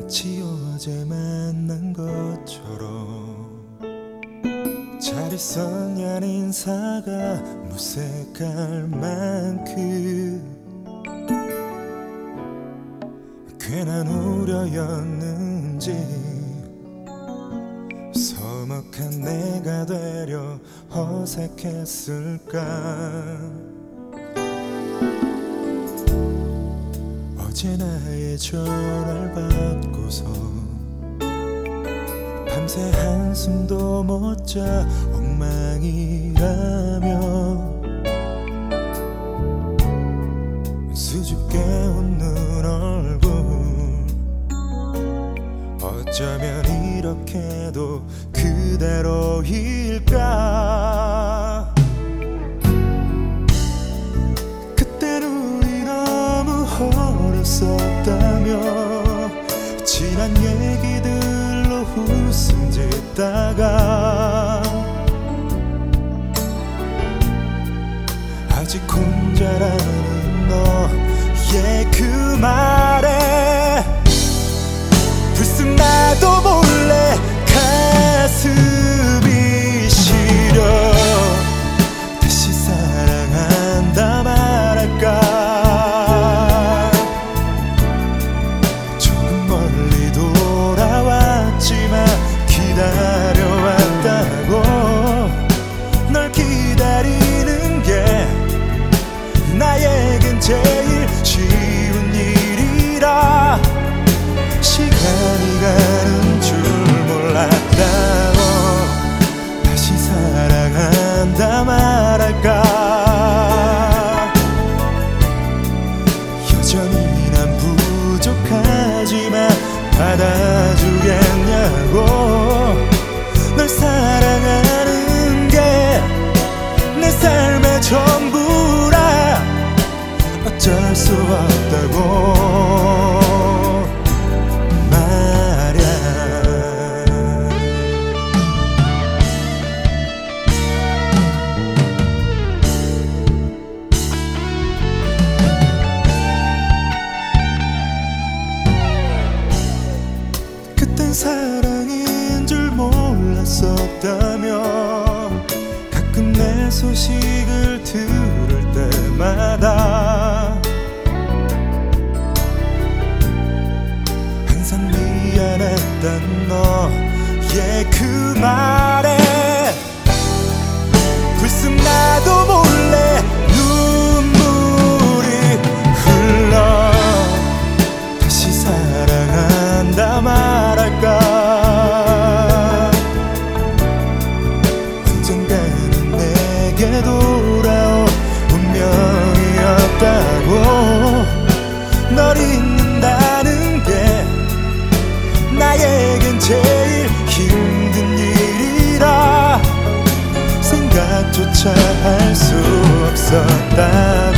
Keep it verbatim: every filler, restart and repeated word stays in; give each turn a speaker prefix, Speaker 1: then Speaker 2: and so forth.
Speaker 1: 마치 어제 만난 것처럼 잘 있었냐는 인사가 무색할 만큼 괜한 우려였는지 서먹한 내가 되려 어색했을까. 어제 나의 전화를 받고서 밤새 한숨도 못 자 엉망이라며 수줍게 웃는 얼굴, 어쩌면 이렇게도 그대로일까. 그땐 우리 너무 어렸었다며 지난 얘기들로 웃음 짓다가 아직 혼자라는 너의 그 말에 불쑥 나도 몰래 가슴이 시려 다시 사랑한다 말할까. 조금 멀리 돌아왔지만 기다려왔다고. 널 기다리는 게 나에겐 제일 쉬운 일이라. 시간이 가는 줄 몰랐다고. 다시 사랑한다 말할까. 여전히 난 부족하지만 받아주겠냐고. 널 사랑하는 게 내 삶의 전부라. 어쩔 수 없다고 사랑인 줄 몰랐었다며 가끔 내 소식을 들을 때마다 항상 미안했던 너의 그 말에 불쑥 나도 몰래 눈물이 흘러 다시 사랑한다 말할까. 언젠가는 내게 돌아올 운명이었다고. 널 잊는다는 게 나에겐 제일 힘든 일이라. 생각조차 할 수 없었다.